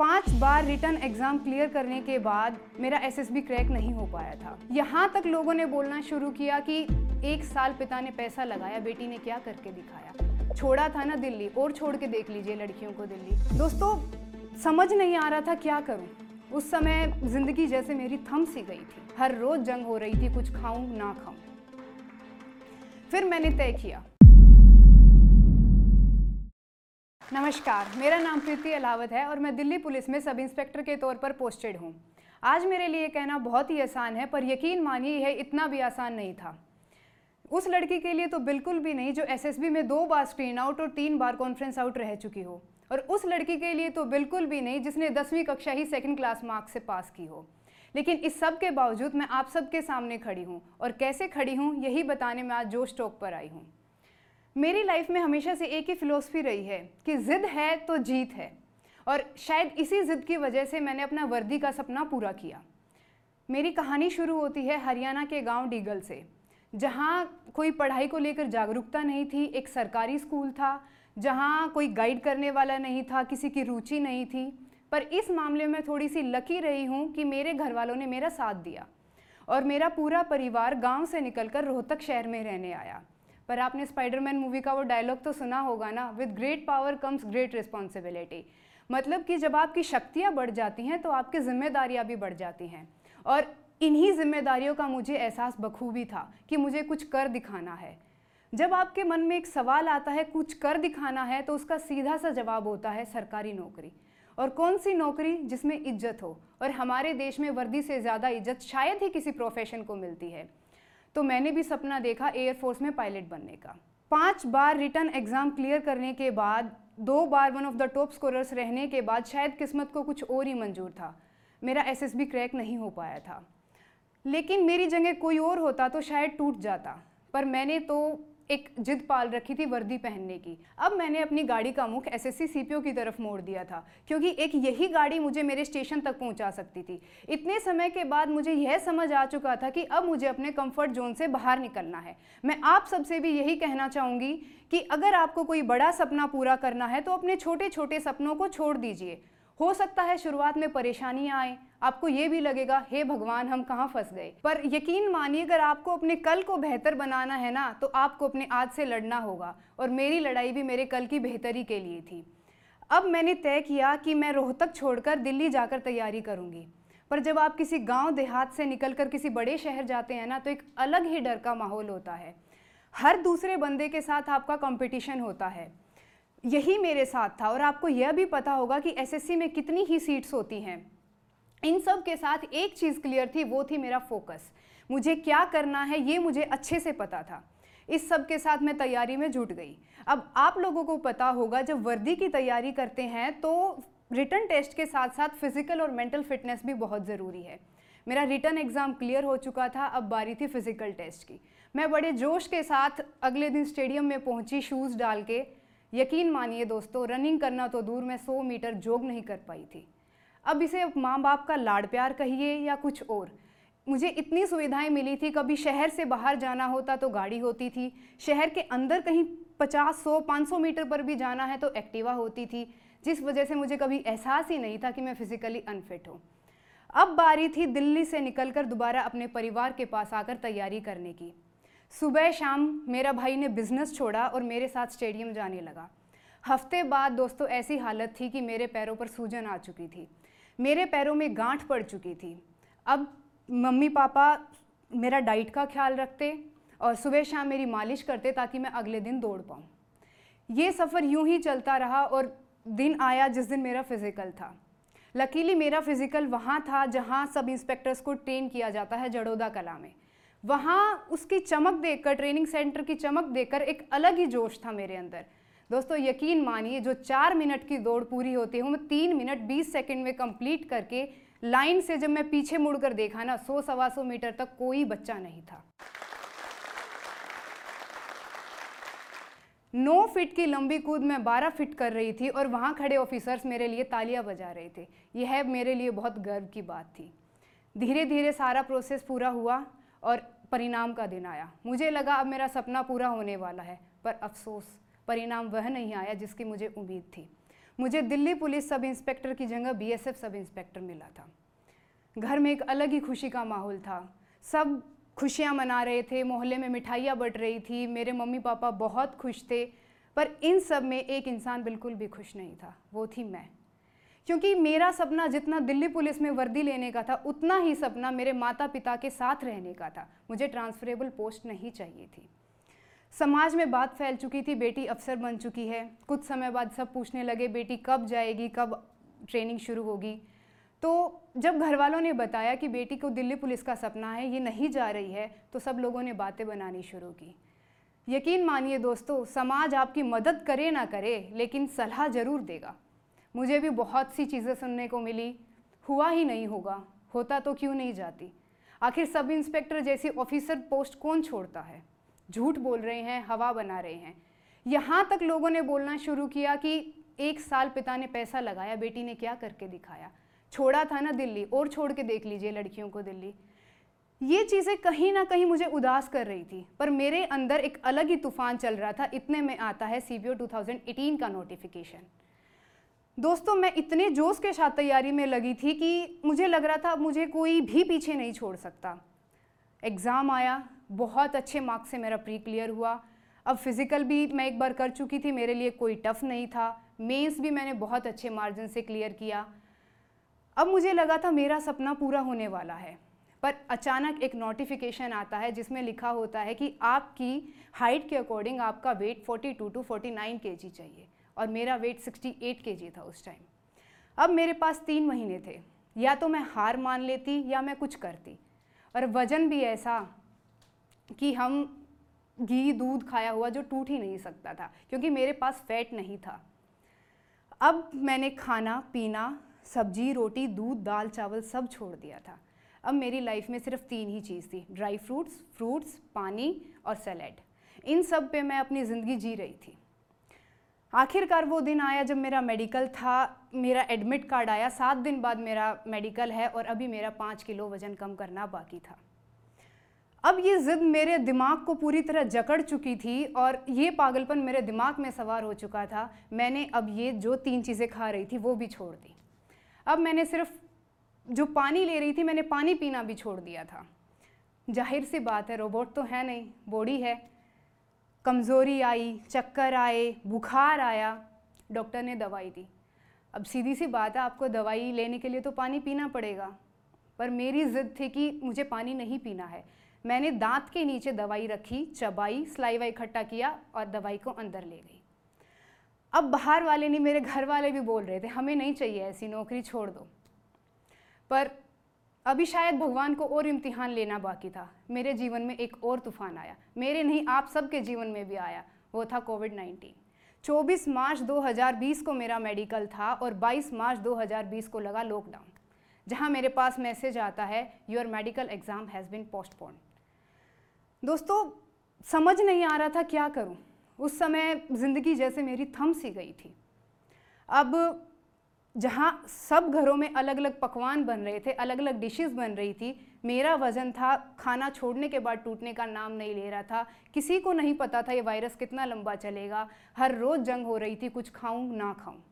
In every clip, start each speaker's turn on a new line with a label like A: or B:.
A: 5 बार written exam clear करने के बाद मेरा एसएसबी क्रैक नहीं हो पाया था। यहाँ तक लोगों ने बोलना शुरू किया कि 1 साल पिता ने पैसा लगाया, बेटी ने क्या करके दिखाया। छोड़ा था ना दिल्ली, और छोड़ के देख लीजिए लड़कियों को दिल्ली। दोस्तों, समझ नहीं आ रहा था क्या करूँ। उस समय ज़िंदगी जैसे मेरी थम सी गई थी। हर रोज़ जंग हो रही थी, कुछ खाऊं ना खाऊं। फिर मैंने तय किया। नमस्कार, मेरा नाम प्रीति अलावत है और मैं दिल्ली पुलिस में सब इंस्पेक्टर के तौर पर पोस्टेड हूँ। आज मेरे लिए कहना बहुत ही आसान है, पर यकीन मानिए यह इतना भी आसान नहीं था। उस लड़की के लिए तो बिल्कुल भी नहीं जो एसएसबी में 2 बार स्क्रीन आउट और 3 बार कॉन्फ्रेंस आउट रह चुकी हो, और उस लड़की के लिए तो बिल्कुल भी नहीं जिसने 10वीं कक्षा ही 2nd क्लास मार्क्स से पास की हो। लेकिन इस सब के बावजूद मैं आप सबके सामने खड़ी हूँ, और कैसे खड़ी हूँ यही बताने में आज जोश टॉक पर आई हूँ। मेरी लाइफ में हमेशा से एक ही फिलॉसफी रही है कि जिद है तो जीत है, और शायद इसी जिद की वजह से मैंने अपना वर्दी का सपना पूरा किया। मेरी कहानी शुरू होती है हरियाणा के गांव डीगल से, जहां कोई पढ़ाई को लेकर जागरूकता नहीं थी। एक सरकारी स्कूल था जहां कोई गाइड करने वाला नहीं था, किसी की रुचि नहीं थी। पर इस मामले में थोड़ी सी लकी रही हूँ कि मेरे घर वालों ने मेरा साथ दिया और मेरा पूरा परिवार गाँव से निकलकर रोहतक शहर में रहने आया। पर आपने स्पाइडरमैन मूवी का वो डायलॉग तो सुना होगा ना, with great power comes great responsibility. मतलब कि जब आपकी शक्तियाँ बढ़ जाती हैं तो आपकी जिम्मेदारियाँ भी बढ़ जाती हैं। और इन्हीं जिम्मेदारियों का मुझे एहसास बखूबी था कि मुझे कुछ कर दिखाना है। जब आपके मन में एक सवाल आता है कुछ कर दिखाना है, तो उसका सीधा सा जवाब होता है सरकारी नौकरी। और कौन सी नौकरी जिसमें इज्जत हो, और हमारे देश में वर्दी से ज़्यादा इज्जत शायद ही किसी प्रोफेशन को मिलती है। तो मैंने भी सपना देखा एयरफोर्स में पायलट बनने का। 5 बार रिटर्न एग्ज़ाम क्लियर करने के बाद, 2 बार one of the top scorers रहने के बाद शायद किस्मत को कुछ और ही मंजूर था। मेरा एसएसबी क्रैक नहीं हो पाया था। लेकिन मेरी जगह कोई और होता तो शायद टूट जाता, पर मैंने तो एक जिद पाल रखी थी वर्दी पहनने की। अब मैंने अपनी गाड़ी का मुख एसएससी सीपीओ की तरफ मोड़ दिया था, क्योंकि एक यही गाड़ी मुझे मेरे स्टेशन तक पहुंचा सकती थी। इतने समय के बाद मुझे यह समझ आ चुका था कि अब मुझे अपने कंफर्ट जोन से बाहर निकलना है। मैं आप सबसे भी यही कहना चाहूँगी कि अगर आपको कोई बड़ा सपना पूरा करना है तो अपने छोटे छोटे सपनों को छोड़ दीजिए। हो सकता है शुरुआत में परेशानियां आए, आपको ये भी लगेगा हे भगवान हम कहाँ फंस गए, पर यकीन मानिए अगर आपको अपने कल को बेहतर बनाना है ना, तो आपको अपने आज से लड़ना होगा। और मेरी लड़ाई भी मेरे कल की बेहतरी के लिए थी। अब मैंने तय किया कि मैं रोहतक छोड़कर दिल्ली जाकर तैयारी करूँगी। पर जब आप किसी गाँव देहात से निकलकर किसी बड़े शहर जाते हैं ना, तो एक अलग ही डर का माहौल होता है। हर दूसरे बंदे के साथ आपका कंपटीशन होता है। यही मेरे साथ था। और आपको यह भी पता होगा कि एसएससी में कितनी ही सीट्स होती हैं। इन सब के साथ एक चीज़ क्लियर थी, वो थी मेरा फोकस। मुझे क्या करना है ये मुझे अच्छे से पता था। इस सब के साथ मैं तैयारी में जुट गई। अब आप लोगों को पता होगा जब वर्दी की तैयारी करते हैं तो रिटन टेस्ट के साथ साथ फिजिकल और मेंटल फिटनेस भी बहुत ज़रूरी है। मेरा रिटन एग्ज़ाम क्लियर हो चुका था, अब बारी थी फिजिकल टेस्ट की। मैं बड़े जोश के साथ अगले दिन स्टेडियम में पहुँची शूज़ डाल के। यकीन मानिए दोस्तों, रनिंग करना तो दूर, मैं 100 मीटर जॉग नहीं कर पाई थी। अब इसे माँ बाप का लाड़ प्यार कहिए या कुछ और, मुझे इतनी सुविधाएं मिली थी। कभी शहर से बाहर जाना होता तो गाड़ी होती थी, शहर के अंदर कहीं 50, 100, 500 मीटर पर भी जाना है तो एक्टिवा होती थी, जिस वजह से मुझे कभी एहसास ही नहीं था कि मैं फिजिकली अनफिट हूँ। अब बारी थी दिल्ली से निकलकर दोबारा अपने परिवार के पास आकर तैयारी करने की। सुबह शाम मेरा भाई ने बिज़नेस छोड़ा और मेरे साथ स्टेडियम जाने लगा। हफ्ते बाद दोस्तों ऐसी हालत थी कि मेरे पैरों पर सूजन आ चुकी थी, मेरे पैरों में गांठ पड़ चुकी थी। अब मम्मी पापा मेरा डाइट का ख्याल रखते और सुबह शाम मेरी मालिश करते ताकि मैं अगले दिन दौड़ पाऊँ। ये सफ़र यूं ही चलता रहा और दिन आया जिस दिन मेरा फ़िज़िकल था। लकीली मेरा फ़िज़िकल वहाँ था जहाँ सब इंस्पेक्टर्स को ट्रेन किया जाता है, जड़ोदा कला में। वहाँ उसकी चमक देखकर, ट्रेनिंग सेंटर की चमक देखकर एक अलग ही जोश था मेरे अंदर। दोस्तों यकीन मानिए, जो 4 मिनट की दौड़ पूरी होती है मैं 3 मिनट 20 सेकंड में कंप्लीट करके लाइन से जब मैं पीछे मुड़कर देखा ना, 100-125 मीटर तक कोई बच्चा नहीं था। 9 फीट की लंबी कूद मैं 12 फीट कर रही थी और वहाँ खड़े ऑफिसर्स मेरे लिए तालियां बजा रहे थे। यह मेरे लिए बहुत गर्व की बात थी। धीरे धीरे सारा प्रोसेस पूरा हुआ और परिणाम का दिन आया। मुझे लगा अब मेरा सपना पूरा होने वाला है, पर अफसोस परिणाम वह नहीं आया जिसकी मुझे उम्मीद थी। मुझे दिल्ली पुलिस सब इंस्पेक्टर की जगह बीएसएफ सब इंस्पेक्टर मिला था। घर में एक अलग ही खुशी का माहौल था, सब खुशियाँ मना रहे थे, मोहल्ले में मिठाइयाँ बँट रही थी, मेरे मम्मी पापा बहुत खुश थे। पर इन सब में एक इंसान बिल्कुल भी खुश नहीं था, वो थी मैं। क्योंकि मेरा सपना जितना दिल्ली पुलिस में वर्दी लेने का था, उतना ही सपना मेरे माता पिता के साथ रहने का था। मुझे ट्रांसफरेबल पोस्ट नहीं चाहिए थी। समाज में बात फैल चुकी थी, बेटी अफसर बन चुकी है। कुछ समय बाद सब पूछने लगे, बेटी कब जाएगी, कब ट्रेनिंग शुरू होगी। तो जब घर वालों ने बताया कि बेटी को दिल्ली पुलिस का सपना है, ये नहीं जा रही है, तो सब लोगों ने बातें बनानी शुरू की। यकीन मानिए दोस्तों, समाज आपकी मदद करे ना करे, लेकिन सलाह ज़रूर देगा। मुझे भी बहुत सी चीज़ें सुनने को मिली, हुआ ही नहीं होगा, होता तो क्यों नहीं जाती। आखिर सब इंस्पेक्टर जैसी ऑफिसर पोस्ट कौन छोड़ता है। झूठ बोल रहे हैं, हवा बना रहे हैं। यहाँ तक लोगों ने बोलना शुरू किया कि 1 साल पिता ने पैसा लगाया, बेटी ने क्या करके दिखाया। छोड़ा था ना दिल्ली, और छोड़ के देख लीजिए लड़कियों को दिल्ली। ये चीज़ें कहीं ना कहीं मुझे उदास कर रही थी, पर मेरे अंदर एक अलग ही तूफान चल रहा था। इतने में आता है CBO 2018 का नोटिफिकेशन। दोस्तों, मैं इतने जोश के साथ तैयारी में लगी थी कि मुझे लग रहा था मुझे कोई भी पीछे नहीं छोड़ सकता। एग्ज़ाम आया, बहुत अच्छे मार्क्स से मेरा प्री क्लियर हुआ। अब फिज़िकल भी मैं एक बार कर चुकी थी, मेरे लिए कोई टफ़ नहीं था। मेंस भी मैंने बहुत अच्छे मार्जिन से क्लियर किया। अब मुझे लगा था मेरा सपना पूरा होने वाला है। पर अचानक एक नोटिफिकेशन आता है जिसमें लिखा होता है कि आपकी हाइट के अकॉर्डिंग आपका वेट 42 to 49 kg चाहिए, और मेरा वेट 68 kg था उस टाइम। अब मेरे पास 3 महीने थे, या तो मैं हार मान लेती या मैं कुछ करती। और वज़न भी ऐसा कि हम घी दूध खाया हुआ जो टूट ही नहीं सकता था, क्योंकि मेरे पास फैट नहीं था। अब मैंने खाना पीना, सब्जी रोटी दूध दाल चावल सब छोड़ दिया था। अब मेरी लाइफ में सिर्फ 3 ही चीज़ थी, ड्राई फ्रूट्स, पानी और सैलेड। इन सब पे मैं अपनी ज़िंदगी जी रही थी। आखिरकार वो दिन आया जब मेरा मेडिकल था, मेरा एडमिट कार्ड आया। 7 दिन बाद मेरा मेडिकल है, और अभी मेरा 5 किलो वज़न कम करना बाकी था। अब ये ज़िद मेरे दिमाग को पूरी तरह जकड़ चुकी थी, और ये पागलपन मेरे दिमाग में सवार हो चुका था। मैंने अब ये जो 3 चीज़ें खा रही थी वो भी छोड़ दी। अब मैंने सिर्फ जो पानी ले रही थी, मैंने पानी पीना भी छोड़ दिया था। जाहिर सी बात है, रोबोट तो है नहीं, बॉडी है। कमज़ोरी आई, चक्कर आए, बुखार आया, डॉक्टर ने दवाई दी। अब सीधी सी बात है, आपको दवाई लेने के लिए तो पानी पीना पड़ेगा, पर मेरी ज़िद थी कि मुझे पानी नहीं पीना है। मैंने दांत के नीचे दवाई रखी, चबाई, सलाइवा इकट्ठा किया और दवाई को अंदर ले गई। अब बाहर वाले नहीं, मेरे घर वाले भी बोल रहे थे, हमें नहीं चाहिए ऐसी नौकरी, छोड़ दो। पर अभी शायद भगवान को और इम्तिहान लेना बाकी था। मेरे जीवन में एक और तूफान आया, मेरे नहीं आप सबके जीवन में भी आया। वो था कोविड-19। 24 मार्च 2020 को मेरा मेडिकल था, और 22 मार्च 2020 को लगा लॉकडाउन, जहां मेरे पास मैसेज आता है, your medical exam has been postponed. दोस्तों, समझ नहीं आ रहा था क्या करूं। उस समय ज़िंदगी जैसे मेरी थम सी गई थी। अब जहाँ सब घरों में अलग अलग पकवान बन रहे थे, अलग अलग डिशेस बन रही थी, मेरा वज़न था खाना छोड़ने के बाद टूटने का नाम नहीं ले रहा था। किसी को नहीं पता था ये वायरस कितना लंबा चलेगा। हर रोज़ जंग हो रही थी, कुछ खाऊं ना खाऊं।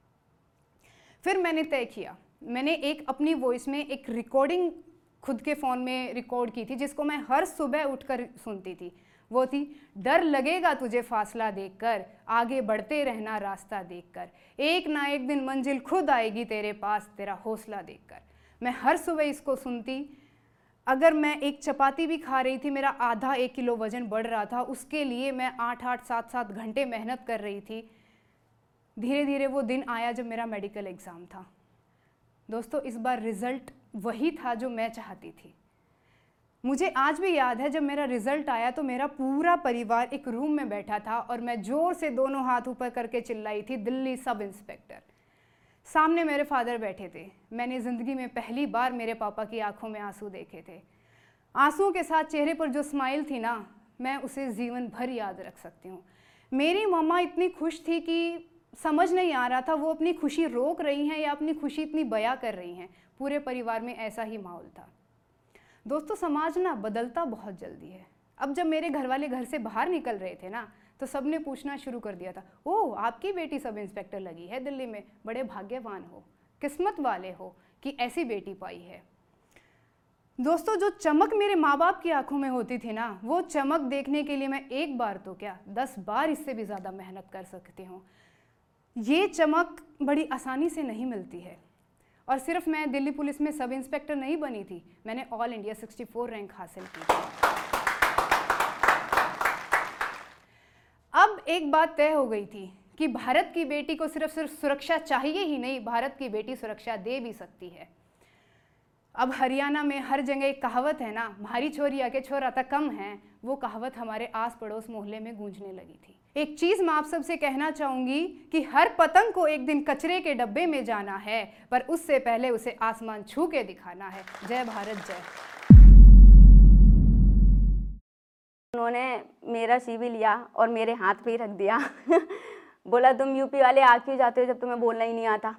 A: फिर मैंने तय किया, मैंने एक अपनी वॉइस में एक रिकॉर्डिंग खुद के फ़ोन में रिकॉर्ड की थी, जिसको मैं हर सुबह उठकर सुनती थी। वो थी, डर लगेगा तुझे फासला देखकर, आगे बढ़ते रहना रास्ता देखकर, एक ना एक दिन मंजिल खुद आएगी तेरे पास, तेरा हौसला देखकर। मैं हर सुबह इसको सुनती। अगर मैं एक चपाती भी खा रही थी, मेरा आधा 1 किलो वज़न बढ़ रहा था। उसके लिए मैं 8-8, 7-7 घंटे मेहनत कर रही थी। धीरे धीरे वो दिन आया जब मेरा मेडिकल एग्ज़ाम था। दोस्तों, इस बार रिज़ल्ट वही था जो मैं चाहती थी। मुझे आज भी याद है, जब मेरा रिज़ल्ट आया तो मेरा पूरा परिवार एक रूम में बैठा था, और मैं ज़ोर से दोनों हाथ ऊपर करके चिल्लाई थी, दिल्ली सब इंस्पेक्टर। सामने मेरे फादर बैठे थे। मैंने ज़िंदगी में पहली बार मेरे पापा की आंखों में आंसू देखे थे। आंसुओं के साथ चेहरे पर जो स्माइल थी ना, मैं उसे जीवन भर याद रख सकती हूँ। मेरी मम्मा इतनी खुश थी कि समझ नहीं आ रहा था वो अपनी खुशी रोक रही हैं या अपनी खुशी इतनी बयां कर रही हैं। पूरे परिवार में ऐसा ही माहौल था। दोस्तों, समाज ना बदलता बहुत जल्दी है। अब जब मेरे घर वाले घर से बाहर निकल रहे थे ना, तो सब ने पूछना शुरू कर दिया था, ओह आपकी बेटी सब इंस्पेक्टर लगी है दिल्ली में, बड़े भाग्यवान हो, किस्मत वाले हो कि ऐसी बेटी पाई है। दोस्तों, जो चमक मेरे माँ बाप की आंखों में होती थी ना, वो चमक देखने के लिए मैं एक बार तो क्या 10 बार इससे भी ज़्यादा मेहनत कर सकती हूँ। ये चमक बड़ी आसानी से नहीं मिलती है। और सिर्फ मैं दिल्ली पुलिस में सब इंस्पेक्टर नहीं बनी थी, मैंने ऑल इंडिया 64 रैंक हासिल की थी। अब एक बात तय हो गई थी कि भारत की बेटी को सिर्फ सुरक्षा चाहिए ही नहीं, भारत की बेटी सुरक्षा दे भी सकती है। अब हरियाणा में हर जगह एक कहावत है ना, म्हारी छोरिया के छोरा तक कम है, वो कहावत हमारे आस पड़ोस मोहल्ले में गूंजने लगी थी। एक चीज़ मैं आप सबसे कहना चाहूँगी कि हर पतंग को एक दिन कचरे के डब्बे में जाना है, पर उससे पहले उसे आसमान छू के दिखाना है। जय भारत जय।
B: उन्होंने मेरा CV लिया और मेरे हाथ पे ही रख दिया। बोला तुम यूपी वाले आ क्यों जाते हो जब तुम्हें बोलना ही नहीं आता।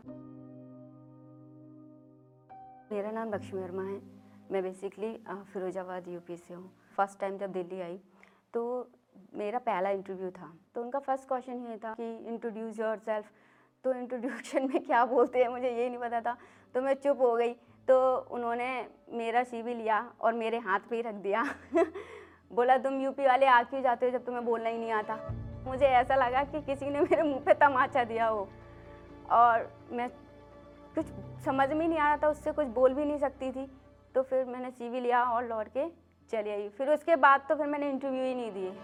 B: मेरा नाम लक्ष्मी वर्मा है। मैं बेसिकली फिरोजाबाद यूपी से हूँ। फर्स्ट टाइम जब दिल्ली आई तो मेरा पहला इंटरव्यू था, तो उनका फर्स्ट क्वेश्चन ये था कि इंट्रोड्यूस योरसेल्फ। तो इंट्रोड्यूशन में क्या बोलते हैं मुझे ये नहीं पता था, तो मैं चुप हो गई। तो उन्होंने मेरा CV लिया और मेरे हाथ पे ही रख दिया। बोला तुम यूपी वाले आ क्यों जाते हो जब तुम्हें बोलना ही नहीं आता। मुझे ऐसा लगा कि किसी ने मेरे मुंह पे तमाचा दिया हो, और मैं कुछ समझ में नहीं आ रहा था, उससे कुछ बोल भी नहीं सकती थी। तो फिर मैंने CV लिया और लौट के चली आई। फिर उसके बाद तो फिर मैंने इंटरव्यू ही नहीं दिए।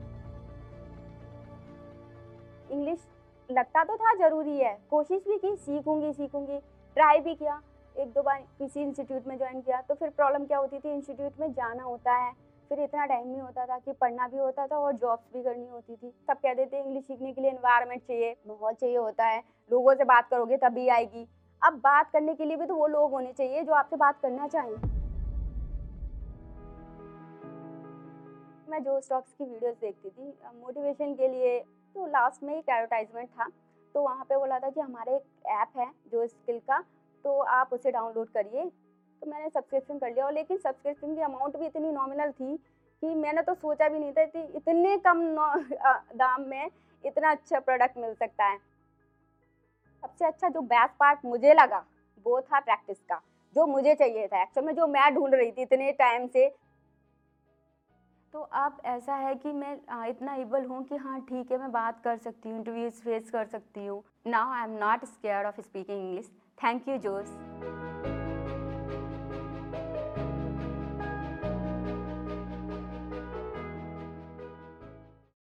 B: इंग्लिश लगता तो था ज़रूरी है, कोशिश भी की, सीखूंगी, ट्राई भी किया। 1-2 बार किसी इंस्टीट्यूट में ज्वाइन किया। तो फिर प्रॉब्लम क्या होती थी, इंस्टीट्यूट में जाना होता है, फिर इतना टाइम नहीं होता था कि पढ़ना भी होता था और जॉब्स भी करनी होती थी। सब कहते थे इंग्लिश सीखने के लिए एनवायरनमेंट चाहिए, माहौल चाहिए होता है, लोगों से बात करोगे तभी आएगी। अब बात करने के लिए भी तो वो लोग होने चाहिए जो आपसे बात करना चाहें। मैं जो स्टॉक्स की वीडियोस देखती थी मोटिवेशन के लिए, तो लास्ट में एक एडवर्टाइजमेंट था, तो वहाँ पे बोला था कि हमारे एक ऐप है जो स्किल का, तो आप उसे डाउनलोड करिए। तो मैंने सब्सक्रिप्शन कर लिया, और लेकिन सब्सक्रिप्शन की अमाउंट भी इतनी नॉमिनल थी कि मैंने तो सोचा भी नहीं था कि इतने कम दाम में इतना अच्छा प्रोडक्ट मिल सकता है। सबसे अच्छा जो बेस्ट पार्ट मुझे लगा वो था प्रैक्टिस का, जो मुझे चाहिए था एक्चुअल में, जो मैं ढूंढ रही थी इतने टाइम से। तो अब ऐसा है कि मैं इतना एबल हूँ कि हाँ ठीक है, मैं बात कर सकती हूँ, इंटरव्यूज फेस कर सकती हूँ। Now I am not scared of speaking English. Thank you जोश।